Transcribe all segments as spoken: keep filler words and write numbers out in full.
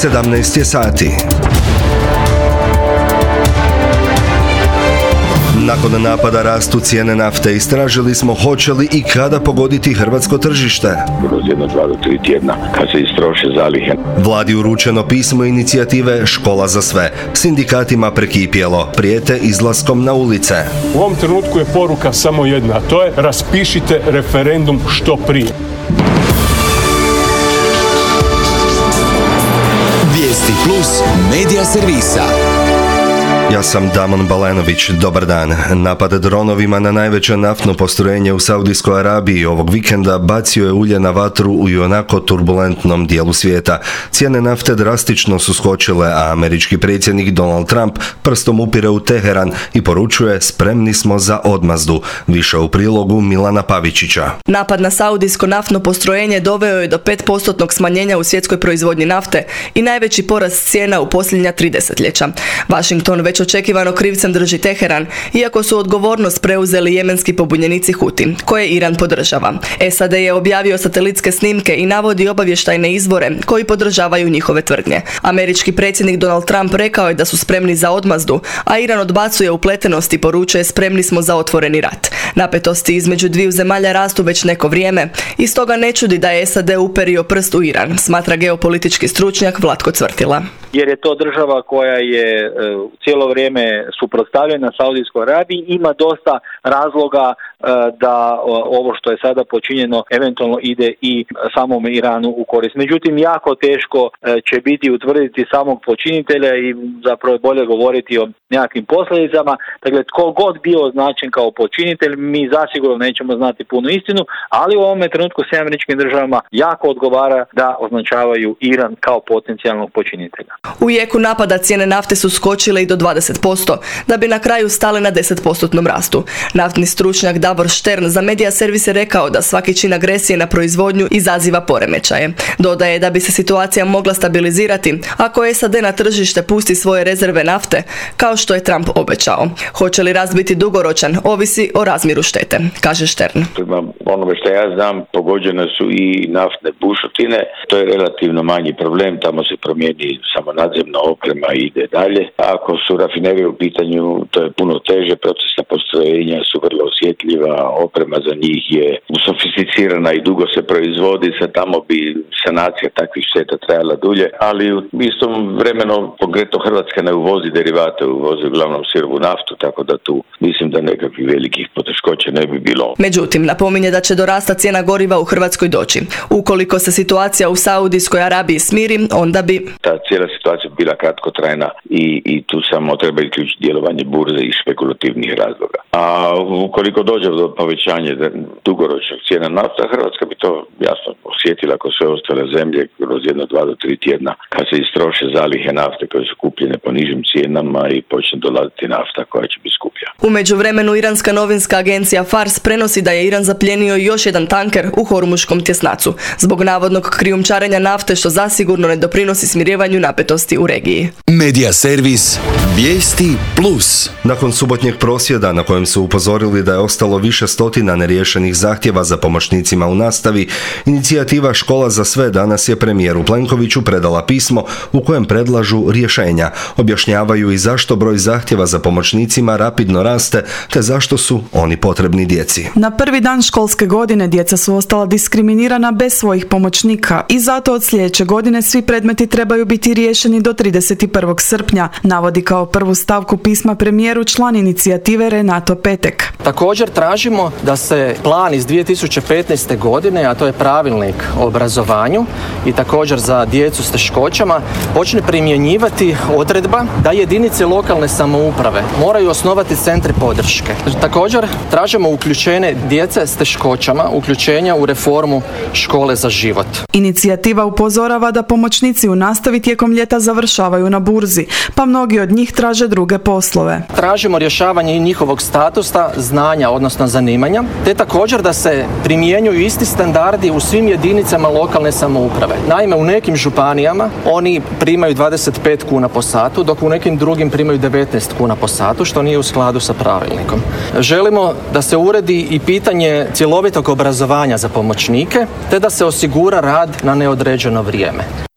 sedamnaest je sati. Nakon napada rastu cijene nafte, istražili smo hoće li i kada pogoditi hrvatsko tržište. Kroz jedno, dva do tri tjedna kad se istroše zalihe. Vladi uručeno pismo inicijative Škola za sve. Sindikatima prekipjelo, prijete izlaskom na ulice. U ovom trenutku je poruka samo jedna, a to je raspišite referendum što prije. Vijesti plus medija servisa. Ja sam Damon Balenović, dobar dan. Napad dronovima na najveće naftno postrojenje u Saudijskoj Arabiji ovog vikenda bacio je ulje na vatru u ionako turbulentnom dijelu svijeta. Cijene nafte drastično su skočile, a američki predsjednik Donald Trump prstom upire u Teheran i poručuje spremni smo za odmazdu. Više u prilogu Milana Pavičića. Napad na saudijsko naftno postrojenje doveo je do pet postotnog smanjenja u svjetskoj proizvodnji nafte i najveći porast cijena u posljednja tri desetljeća. Washington već očekivano krivcem drži Teheran, iako su odgovornost preuzeli jemenski pobunjenici Huti, koje Iran podržava. S A D je objavio satelitske snimke i navodi obavještajne izvore koji podržavaju njihove tvrdnje. Američki predsjednik Donald Trump rekao je da su spremni za odmazdu, a Iran odbacuje upletenost i poručuje spremni smo za otvoreni rat. Napetosti između dviju zemalja rastu već neko vrijeme i stoga ne čudi da je S A D uperio prst u Iran, smatra geopolitički stručnjak Vlatko Cvrtila. Jer je to država koja je cijelo vrijeme suprotstavljena Saudijskoj Arabiji, ima dosta razloga da ovo što je sada počinjeno eventualno ide i samom Iranu u korist. Međutim, jako teško će biti utvrditi samog počinitelja i zapravo bolje govoriti o nekakvim posljedicama. Dakle, tko god bio označen kao počinitelj, mi zasigurno nećemo znati punu istinu, ali u ovome trenutku s američkim državama jako odgovara da označavaju Iran kao potencijalnog počinitelja. U jeku napada cijene nafte su skočile i do dvadeset posto, da bi na kraju stale na deset postotnom rastu. Naftni stručnjak Davor Štern za medija servis je rekao da svaki čin agresije na proizvodnju izaziva poremećaje. Dodaje da bi se situacija mogla stabilizirati ako S A D na tržište pusti svoje rezerve nafte, kao što je Trump obećao. Hoće li rast biti dugoročan, ovisi o razmjeru štete, kaže Štern. Onome što ja znam, pogođene su i naftne bušotine. To je relativno manji problem, tamo se promijeni samo nadzemna oprema i ide dalje. Ako su rafinerije u pitanju, to je puno teže, procesna postrojenja su vrlo osjetljiva, oprema za njih je sofisticirana i dugo se proizvodi, sa tamo bi sanacija takvih šteta trajala dulje, ali u istom vremenu konkretno Hrvatska ne uvozi derivate, uvozi uglavnom sirovu naftu, tako da tu mislim da nekakvih velikih poteškoća ne bi bilo. Međutim, napominje da će do rasta cijena goriva u Hrvatskoj doći. Ukoliko se situacija u Saudijskoj Arabiji smiri, onda bi ta cijela situacija bila kratkotrajna i, i tu samo treba isključiti djelovanje burze i špekulativnih razloga. A ukoliko dođe do povećanja dugoročnog cijena nafta, Hrvatska bi to jasno osjetila kao sve ostale zemlje kroz jedno, dva do tri tjedna kad se istroše zalihe nafte koje su kupljene po nižim cijenama i počne dolaziti nafta koja će biti skuplja. U međuvremenu iranska novinska agencija Fars prenosi da je Iran zaplijenio još jedan tanker u Hormuškom tjesnacu zbog navodnog krijumčarenja nafte, što zasigurno ne doprinosi smirivanju napetosti u regiji. Medija servis Vijesti plus. Nakon subotnjeg prosvjeda na kojem su upozorili da je ostalo više stotina neriješenih zahtjeva za pomoćnicima u nastavi, inicijativa Škola za sve danas je premijeru Plenkoviću predala pismo u kojem predlažu rješenja. Objašnjavaju i zašto broj zahtjeva za pomoćnicima rapidno raste, te zašto su oni potrebni djeci. Na prvi dan školske godine djeca su ostala diskriminirana bez svojih pomoćnika i zato od sljedeće godine svi predmeti trebaju biti riješeni do trideset prvog srpnja, navodi kao prvu stavku pisma premijeru član inicijative Renato Petek. Također tražimo da se plan iz dvije tisuće petnaeste. godine, a to je pravilnik o obrazovanju i također za djecu s teškoćama, počne primjenjivati odredba da jedinice lokalne samouprave moraju osnovati centre podrške. Također tražimo uključenje djece s teškoćama, uključenja u reformu škole za život. Inicijativa upozorava da pomoćnici u nastavi tijekom ljeta završavaju na burzi, pa mnogi od njih traže druge poslove. Tražimo rješavanje i njihovog statusa, znanja, odnosno zanimanja, te također da se primjenjuju isti standardi u svim jedinicama lokalne samouprave. Naime, u nekim županijama oni primaju dvadeset pet kuna po satu, dok u nekim drugim primaju devetnaest kuna po satu, što nije u skladu sa pravilnikom. Želimo da se uredi i pitanje cjelovitog obrazovanja za pomoćnike, te da se osigura rad na neodređeno vrijeme.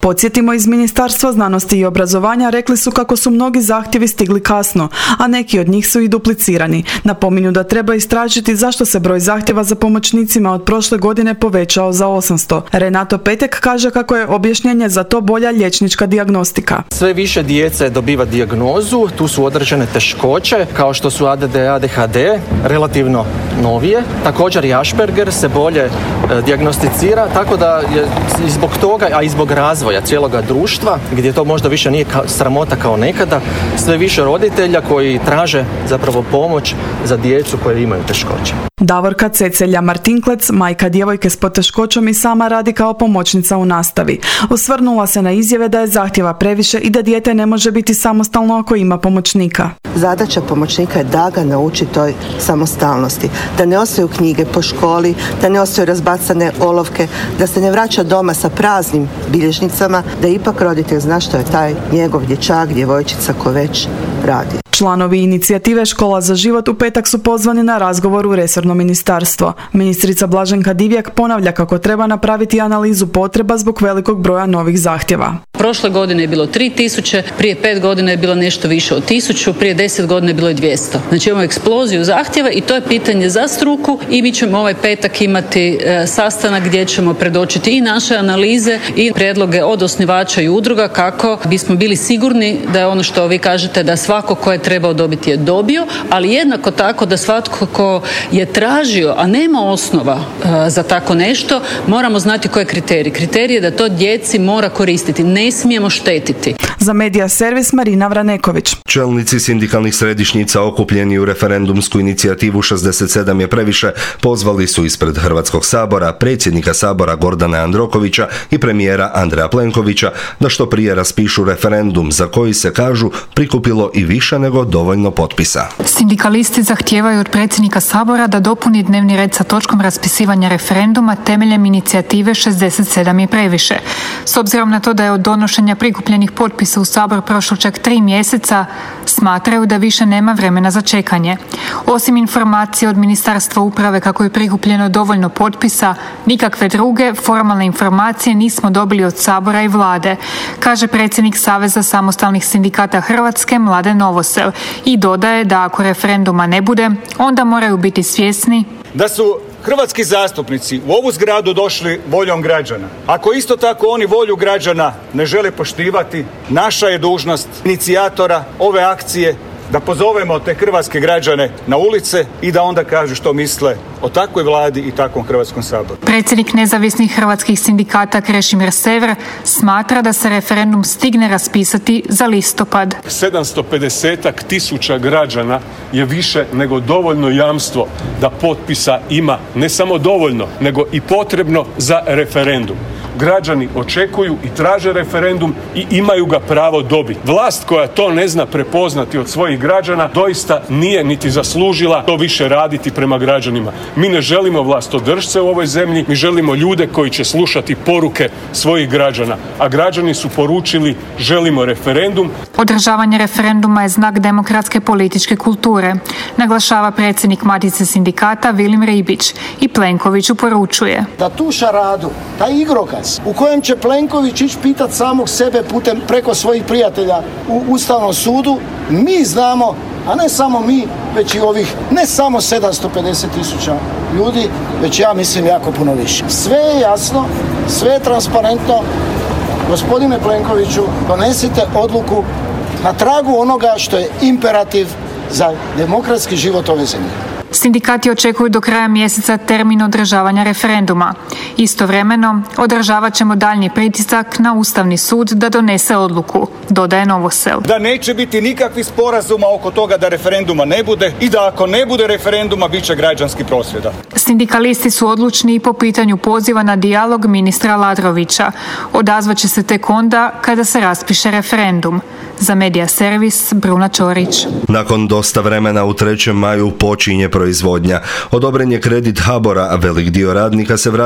Podsjetimo, iz Ministarstva znanosti i obrazovanja rekli su kako su mnogi zahtjevi stigli kasno, a neki od njih su i duplicirani. Napominju da treba istražiti zašto se broj zahtjeva za pomoćnicima od prošle godine povećao za osamsto. Renato Petek kaže kako je objašnjenje za to bolja liječnička dijagnostika. Sve više djece dobiva dijagnozu, tu su određene teškoće kao što su A D D, A D H D, relativno novije. Također i Asperger se bolje e, dijagnosticira, tako da je i zbog toga, a i zbog razvoja cijeloga društva, gdje to možda više nije ka, sramota kao nekada, sve više roditelja koji traže zapravo pomoć za djecu koje imaju teškoće. Davorka Cecelja Martinklec, majka djevojke s poteškoćom, i sama radi kao pomoćnica u nastavi. Osvrnula se na izjave da je zahtjeva previše i da dijete ne može biti samostalno ako ima pomoćnika. Zadaća pomoćnika je da ga nauči toj samostalnosti, da ne ostaju knjige po školi, da ne ostaju razbacane olovke, da se ne vraća doma sa praznim bilježnicama, da ipak roditelj zna što je taj njegov dječak, djevojčica ko već radi. Članovi inicijative Škola za život u petak su pozvani na razgovor u resorno ministarstvo. Ministrica Blaženka Divjak ponavlja kako treba napraviti analizu potreba zbog velikog broja novih zahtjeva. Prošle godine je bilo tri tisuće, prije pet godina je bilo nešto više od tisuću, prije deset godina je bilo i dvjesto. Znači imamo eksploziju zahtjeva i to je pitanje za struku i mi ćemo ovaj petak imati e, sastanak gdje ćemo predočiti i naše analize i prijedloge od osnivača i udruga kako bismo bili sigurni da je ono što vi kažete da svako ko je trebao dobiti je dobio, ali jednako tako da svatko ko je tražio, a nema osnova e, za tako nešto, moramo znati koji je kriterij. Kriterij je da to djeci mora koristiti, ne smijemo štetiti. Za Medija servis Marina Vraneković. Čelnici sindikalnih središnjica okupljeni u referendumsku inicijativu šezdeset sedam je previše pozvali su ispred Hrvatskog sabora predsjednika Sabora Gordana Jandrokovića i premijera Andreja Plenkovića da što prije raspišu referendum za koji se, kažu, prikupilo i više nego dovoljno potpisa. Sindikalisti zahtijevaju od predsjednika Sabora da dopuni dnevni red sa točkom raspisivanja referenduma temeljem inicijative šezdeset sedam je previše. S obzirom na to da je od donošenja prikupljenih potpisa u Sabor prošlo čak tri mjeseca, smatraju da više nema vremena za čekanje. Osim informacije od Ministarstva uprave kako je prikupljeno dovoljno potpisa, nikakve druge formalne informacije nismo dobili od Sabora i vlade, kaže predsjednik Saveza samostalnih sindikata Hrvatske Mladen Novosel i dodaje da ako referenduma ne bude, onda moraju biti svjesni da su hrvatski zastupnici u ovu zgradu došli voljom građana. Ako isto tako oni volju građana ne žele poštivati, naša je dužnost inicijatora ove akcije da pozovemo te hrvatske građane na ulice i da onda kažu što misle o takvoj vladi i takvom Hrvatskom saboru. Predsjednik nezavisnih hrvatskih sindikata Krešimir Sever smatra da se referendum stigne raspisati za listopad. sedamsto pedeset tisuća građana je više nego dovoljno jamstvo da potpisa ima ne samo dovoljno, nego i potrebno za referendum. Građani očekuju i traže referendum i imaju ga pravo dobiti. Vlast koja to ne zna prepoznati od svojih građana doista nije niti zaslužila to više raditi prema građanima. Mi ne želimo vlastodržce u ovoj zemlji, mi želimo ljude koji će slušati poruke svojih građana, a građani su poručili želimo referendum. Održavanje referenduma je znak demokratske političke kulture, naglašava predsjednik Matice sindikata Vilim Ribić i Plenkoviću poručuje. Da tu šaradu, taj igrokaz u kojem će Plenković ići pitati samog sebe putem preko svojih prijatelja u Ustavnom sudu, mi znamo, a ne samo mi, već i ovih, ne samo sedamsto pedeset tisuća ljudi, već ja mislim jako puno više. Sve je jasno, sve je transparentno. Gospodine Plenkoviću, donesite odluku na tragu onoga što je imperativ za demokratski život ove zemlje. Sindikati očekuju do kraja mjeseca termin održavanja referenduma. Istovremeno, održavat ćemo daljnji pritisak na Ustavni sud da donese odluku, dodaje Novosel. Da neće biti nikakvih sporazuma oko toga da referenduma ne bude i da ako ne bude referenduma, bit će građanski prosvjeda. Sindikalisti su odlučni i po pitanju poziva na dijalog ministra Aladrovića. Odazvat će se tek onda kada se raspiše referendum. Za Medija servis Bruna Čorić. Nakon dosta vremena u trećem maju počinje proizvodnja. Odobren je kredit Habora, a velik dio radnika se vratio u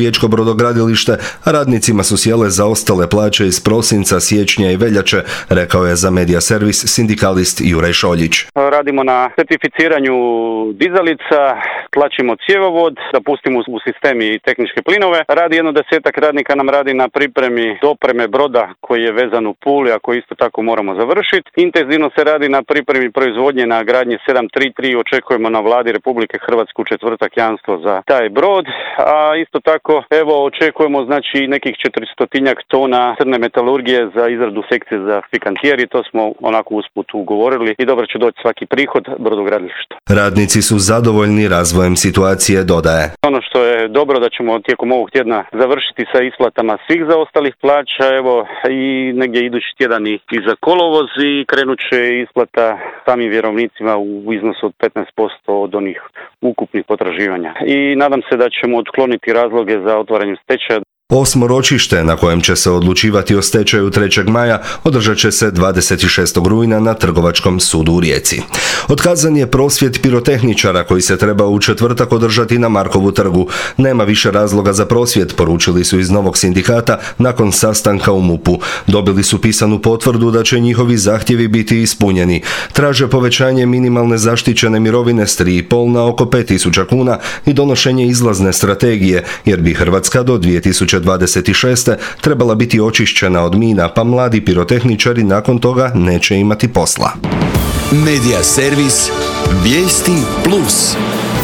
riječko brodogradilište, a radnicima su sjele zaostale plaće iz prosinca, siječnja i veljače, rekao je za Medija servis sindikalist Juraj Šoljić. Radimo na certificiranju dizalica, tlačimo cjevovod, da pustimo u sistem i tehničke plinove. Radi jedno desetak radnika nam radi na pripremi dopreme broda koji je vezan u Puli, a koji isto tako moramo završiti. Intenzivno se radi na pripremi proizvodnje na gradnji sedam tri tri, očekujemo na vladi Republike Hrvatske u četvrtak jamstvo za taj brod, a isto tako evo očekujemo znači nekih četiristotinjak tona crne metalurgije za izradu sekcije za fikantijer i to smo onako usput ugovorili i dobro će doći svaki prihod brodogradilišta. Radnici su zadovoljni razvojem situacije, dodaje. Ono što je dobro da ćemo tijekom ovog tjedna završiti sa isplatama svih zaostalih plaća, evo i negdje idući tjedan i za kolovoz i krenut će isplata samim vjerovnicima u iznosu od petnaest posto od onih ukupnih potraživanja. I nadam se da ćemo otkloniti razloge za otvaranje stečaja. Osmo ročište na kojem će se odlučivati o stečaju trećeg maja održat će se dvadeset šestog rujna na Trgovačkom sudu u Rijeci. Otkazan je prosvjed pirotehničara koji se treba u četvrtak održati na Markovu trgu. Nema više razloga za prosvjed, poručili su iz Novog sindikata nakon sastanka u MUP-u. Dobili su pisanu potvrdu da će njihovi zahtjevi biti ispunjeni. Traže povećanje minimalne zaštićene mirovine s tri i pol na oko pet tisuća kuna i donošenje izlazne strategije, jer bi Hrvatska do dvije tisuće dvadeset šeste trebala biti očišćena od mina, pa mladi pirotehničari nakon toga neće imati posla. Medija servis Vijesti Plus.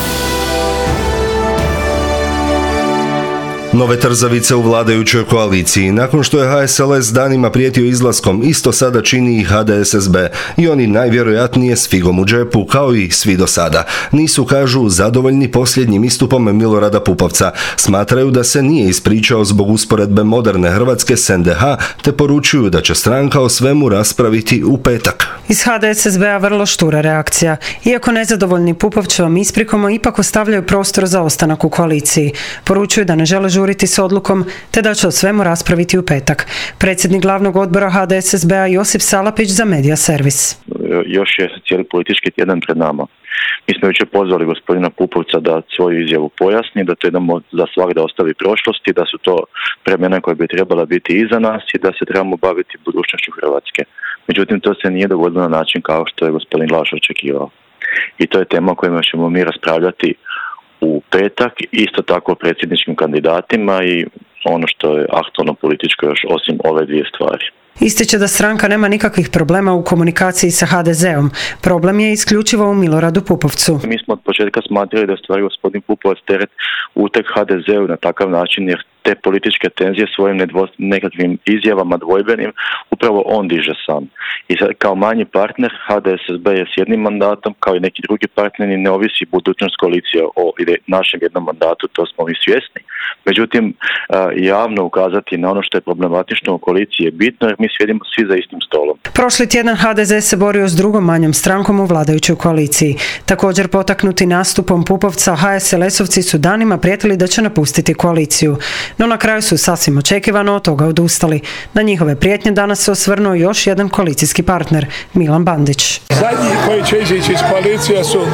Nove trzavice u vladajućoj koaliciji. Nakon što je H S L S danima prijetio izlaskom, isto sada čini i H D S S B. I oni najvjerojatnije s figom u džepu, kao i svi do sada. Nisu, kažu, zadovoljni posljednjim istupom Milorada Pupovca. Smatraju da se nije ispričao zbog usporedbe moderne Hrvatske s N D H, te poručuju da će stranka o svemu raspraviti u petak. Iz H D S S B-a vrlo štura reakcija. Iako nezadovoljni Pupovčevom isprikom, ipak ostavljaju prostor za ostanak u koaliciji. Poručuju da ne žele žuriti s odlukom, te da će o svemu raspraviti u petak. Predsjednik glavnog odbora H D S S B-a Josip Salapić za Medija servis. Još je cijeli politički tjedan pred nama. Mi smo jučer pozvali gospodina Pupovca da svoju izjavu pojasni, da to idemo za svagda ostavi prošlosti, da su to promjene koje bi trebala biti iza nas i da se trebamo baviti budućnošću Hrvatske. Međutim, to se nije dogodilo na način kao što je gospodin Laš očekivao. I to je tema o kojima ćemo mi raspravljati u petak, isto tako o predsjedničkim kandidatima i ono što je aktualno političko još osim ove dvije stvari. Ističe da stranka nema nikakvih problema u komunikaciji sa H D Z-om. Problem je isključivo u Miloradu Pupovcu. Mi smo od početka smatrali da stvari gospodin Pupovac teret utek H D Z-u na takav način, jer te političke tenzije svojim nedvo- nekakvim izjavama dvojbenim upravo on diže sam. I sad, kao manji partner H D S S B je s jednim mandatom, kao i neki drugi partneri, ne ovisi budućnost koalicije o našem jednom mandatu, to smo i svjesni. Međutim, javno ukazati na ono što je problematično u koaliciji je bitno, jer mi sjedimo svi za istim stolom. Prošli tjedan H D Z se borio s drugom manjom strankom u vladajućoj koaliciji. Također potaknuti nastupom Pupovca, H S L S-ovci su danima prijetili da će napustiti koaliciju. No na kraju su sasvim očekivano od toga odustali. Na njihove prijetnje danas se osvrnuo još jedan koalicijski partner, Milan Bandić. Zadnji koji će izići iz koalicije su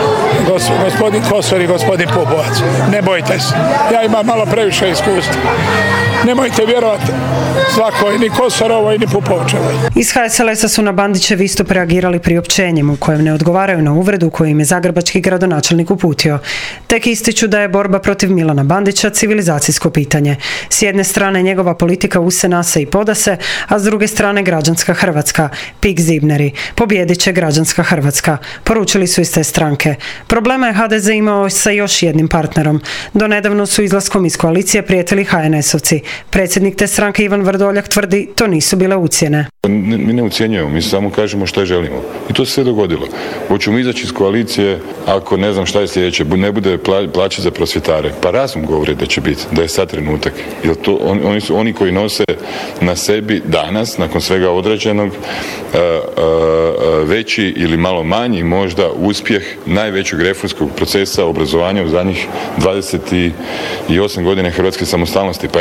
gospodin Kosor i gospodin Pupovac. Ne bojte se, ja imam malo previše iskustva. Nemojte vjerovati svakoj, ni Kosorovoj, ni Pupovčevoj. Iz H S L S-a su na Bandićev istup reagirali priopćenjem u kojem ne odgovaraju na uvredu koju im je zagrebački gradonačelnik uputio. Tek ističu da je borba protiv Milana Bandića civilizacijsko pitanje. S jedne strane njegova politika use nase i podase, a s druge strane građanska Hrvatska, pik zibneri. Pobjedit će građanska Hrvatska, poručili su iz te stranke. Problema je H D Z imao sa još jednim partnerom. Do nedavno su izlaskom iz koalicije prijetili H N S-ovci. Predsjednik te stranke Ivan Vrdoljak tvrdi to nisu bile ucjene. Mi ne ucjenjujemo, mi samo kažemo što želimo. I to se sve dogodilo. Hoćemo izaći iz koalicije ako ne znam šta je sljedeće, ne bude plaće za prosvjetare. Pa razum govori da će biti, da je sad trenutak. Jer to on, oni su oni koji nose na sebi danas, nakon svega odrađenog, veći ili malo manji možda uspjeh najvećeg reformskog procesa obrazovanja u zadnjih dvadeset osam godina hrvatske samostalnosti. Pa je na njih došlo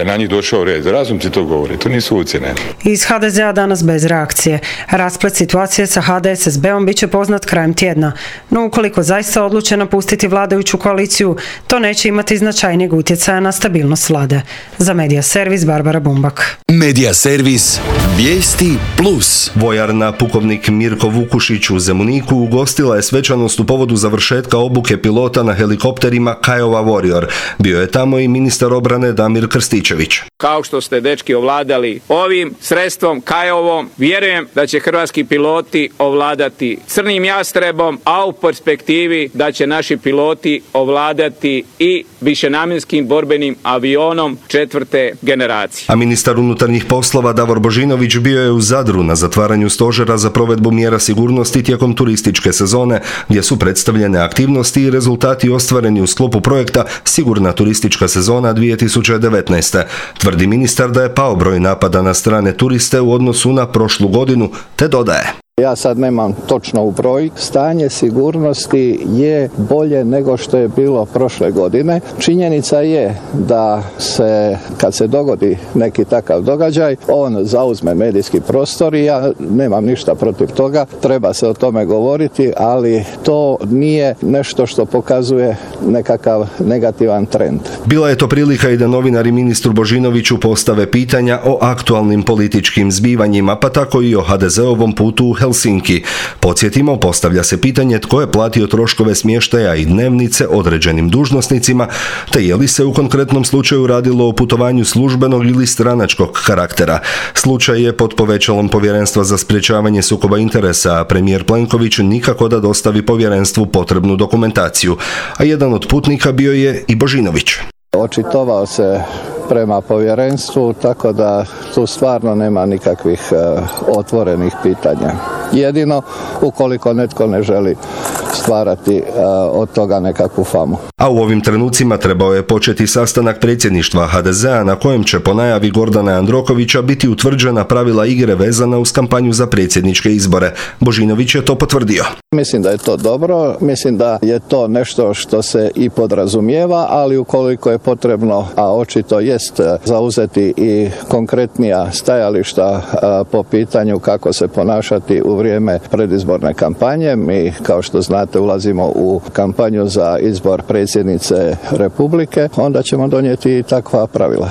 došao red. Razumci to govori, to nisu ucjene. Iz ha de zea danas bez reakcije. Rasplet situacije sa ha de es es beom bit će poznat krajem tjedna. No ukoliko zaista odluče napustiti vladajuću koaliciju, to neće imati značajnijeg utjecaja na stabilnost vlade. Za Medija servis Barbara Bumbak. Medija servis Vijesti plus. Vojarna pukovnik Mirko Vukušić u Zemuniku ugostila je svečanost u povodu završetka obuke pilota na helikopterima Kiowa Warrior. Bio je tamo i ministar obrane Damir Krstičević. Kao što ste, dečki, ovladali ovim sredstvom Kiovom, vjerujem da će hrvatski piloti ovladati crnim jastrebom, a u perspektivi da će naši piloti ovladati i višenamjenskim borbenim avionom četvrte generacije. A ministar unutarnjih poslova Davor Božinović bio je u Zadru na zatvaranju stožera za provedbu mjera sigurnosti tijekom turističke sezone, gdje su predstavljene aktivnosti i rezultati ostvareni u sklopu projekta Sigurna turistička sezona dvije tisuće devetnaeste. Tvrdi ministar da je pao broj napada na strane turiste u odnosu na prošlu godinu, te dodaje. Ja sad nemam točno u broj. Stanje sigurnosti je bolje nego što je bilo prošle godine. Činjenica je da se, kad se dogodi neki takav događaj, on zauzme medijski prostor i ja nemam ništa protiv toga. Treba se o tome govoriti, ali to nije nešto što pokazuje nekakav negativan trend. Bila je to prilika i da novinari ministru Božinoviću postave pitanja o aktualnim političkim zbivanjima, pa tako i o ha de zeovom putu u Helsinki. Podsjetimo, postavlja se pitanje tko je platio troškove smještaja i dnevnice određenim dužnosnicima, te je li se u konkretnom slučaju radilo o putovanju službenog ili stranačkog karaktera. Slučaj je pod povećalom Povjerenstva za sprječavanje sukoba interesa, a premijer Plenković nikako da dostavi povjerenstvu potrebnu dokumentaciju, a jedan od putnika bio je i Božinović. Očitovao se prema povjerenstvu, tako da tu stvarno nema nikakvih uh, otvorenih pitanja. Jedino ukoliko netko ne želi stvarati uh, od toga nekakvu famu. A u ovim trenucima trebao je početi sastanak predsjedništva ha de zea na kojem će po najavi Gordana Jandrokovića biti utvrđena pravila igre vezana uz kampanju za predsjedničke izbore. Božinović je to potvrdio. Mislim da je to dobro, mislim da je to nešto što se i podrazumijeva, ali ukoliko je potrebno, a očito jest, zauzeti i konkretnija stajališta po pitanju kako se ponašati u vrijeme predizborne kampanje. Mi, kao što znate, ulazimo u kampanju za izbor predsjednice Republike, onda ćemo donijeti i takva pravila.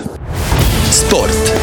Sport.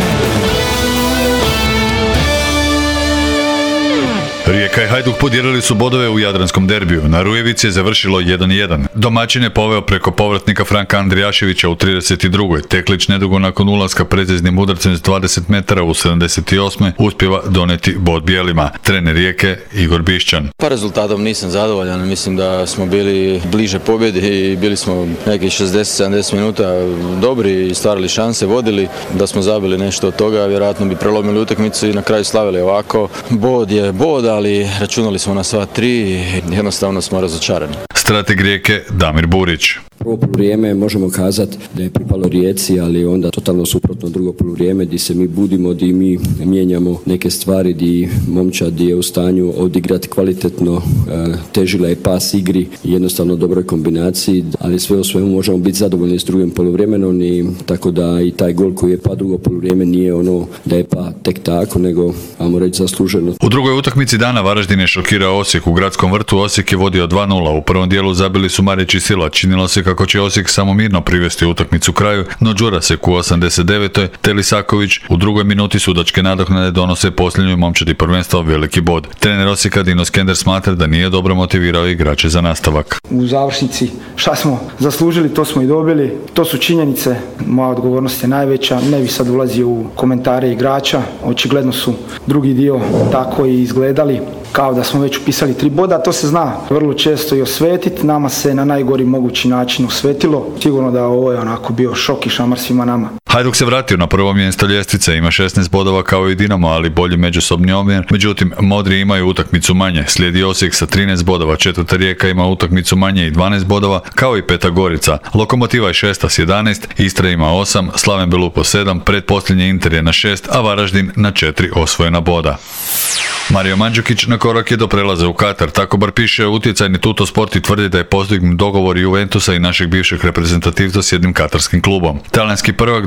Rijeka i Hajduk podijelili su bodove u jadranskom derbiju. Na Rujevici je završilo jedan jedan. Domaćin je poveo preko povratnika Franka Andrijaševića u trideset drugoj. Teklić nedugo nakon ulaska preciznim udarcem s dvadeset metara u sedamdeset osmoj uspjeva doneti bod bijelima. Trener Rijeke Igor Bišćan. Pa rezultatom nisam zadovoljan. Mislim da smo bili bliže pobjedi i bili smo nekih šezdeset sedamdeset minuta dobri i stvarali šanse, vodili. Da smo zabili nešto od toga, vjerojatno bi prelomili utakmicu i na kraju slavili. Ovako, bod je bod, ali računali smo na sva tri i jednostavno smo razočarani. Strateg Rijeke Damir Burić. Prvo poluvrijeme možemo kazati da je pripalo Rijeci, ali onda totalno suprotno drugo poluvrijeme gdje se mi budimo, gdje mi mijenjamo neke stvari, gdje momčad je u stanju odigrati kvalitetno, težila je pas igri, jednostavno dobroj kombinaciji, ali sve u svemu možemo biti zadovoljni s drugim poluvremenom i tako da i taj gol koji je pa drugo poluvrijeme nije ono da je pa tek tako, nego ajmo reći zasluženo. U drugoj utakmici dana Varaždin je šokirao Osijek. U Gradskom vrtu Osijek je vodio dva nula. U prvom dijelu zabili su Marić i Sila. Činilo se kako će Osijek samo mirno privesti utakmicu kraju, no Đurasek u osamdeset devetoj te Lisaković u drugoj minuti sudačke nadoknade donose posljednjoj momčadi prvenstva veliki bod. Trener Osijeka Dino Skender smatra da nije dobro motivirao igrače za nastavak. U završnici šta smo zaslužili, to smo i dobili. To su činjenice. Moja odgovornost je najveća. Ne bi sad ulazio u komentare igrača. Očigledno su drugi dio tako i izgledali kao da smo već upisali tri boda. To se zna vrlo često i osvetiti. Nama se na najgori mogući način osvetilo. Sigurno da ovo je onako bio šok i šamar svima nama. Hajduk se vratio na prvo mjesto ljestvice, ima šesnaest bodova kao i Dinamo, ali bolji međusobni omjer. Međutim, Modri imaju utakmicu manje. Slijedi Osijek sa trinaest bodova, četvrta Rijeka ima utakmicu manje i dvanaest bodova, kao i peta Gorica. Lokomotiva je šesta s jedanaest, Istra ima osam, Slaven Belupo sedam, pretposljednji Inter je na šest, a Varaždin na četiri osvojena boda. Mario Mandžukić na korak je do prelaza u Katar. Tako bar piše utjecajni Tutto Sport i tvrdi da je postignut dogovor Juventusa i našeg bivšeg reprezentativca s jednim katarskim klubom. Talijanski prvak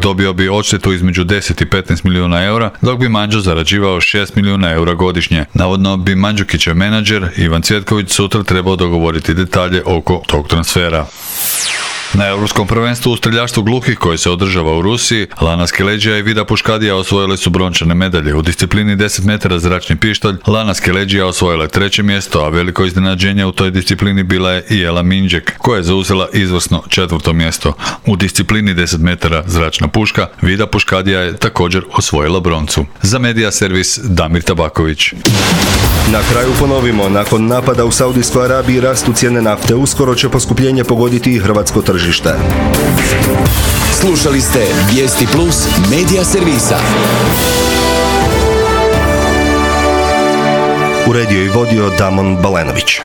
dobio bi odštetu između deset i petnaest milijuna eura, dok bi Mandžo zarađivao šest milijuna eura godišnje. Navodno bi Mandžukićev menadžer Ivan Cvjetković sutra trebao dogovoriti detalje oko tog transfera. Na Europskom prvenstvu u streljaštvu gluhih koji se održava u Rusiji, Lana Skeleđija i Vida Puškadija osvojile su brončane medalje. U disciplini deset metara zračni pištolj Lana Skeleđija osvojila je treće mjesto, a veliko iznenađenje u toj disciplini bila je i Ela Minđek, koja je zauzela izvrsno četvrto mjesto. U disciplini deset metara zračna puška Vida Puškadija je također osvojila broncu. Za Medija servis Damir Tabaković. Na kraju ponovimo, nakon napada u Saudijskoj Arabiji rastu cijene nafte, uskoro će poskupljenje pogoditi i hrvatsko tržište. Slušali ste Vijesti Plus Medija servisa. Uredio i vodio Damon Balenović.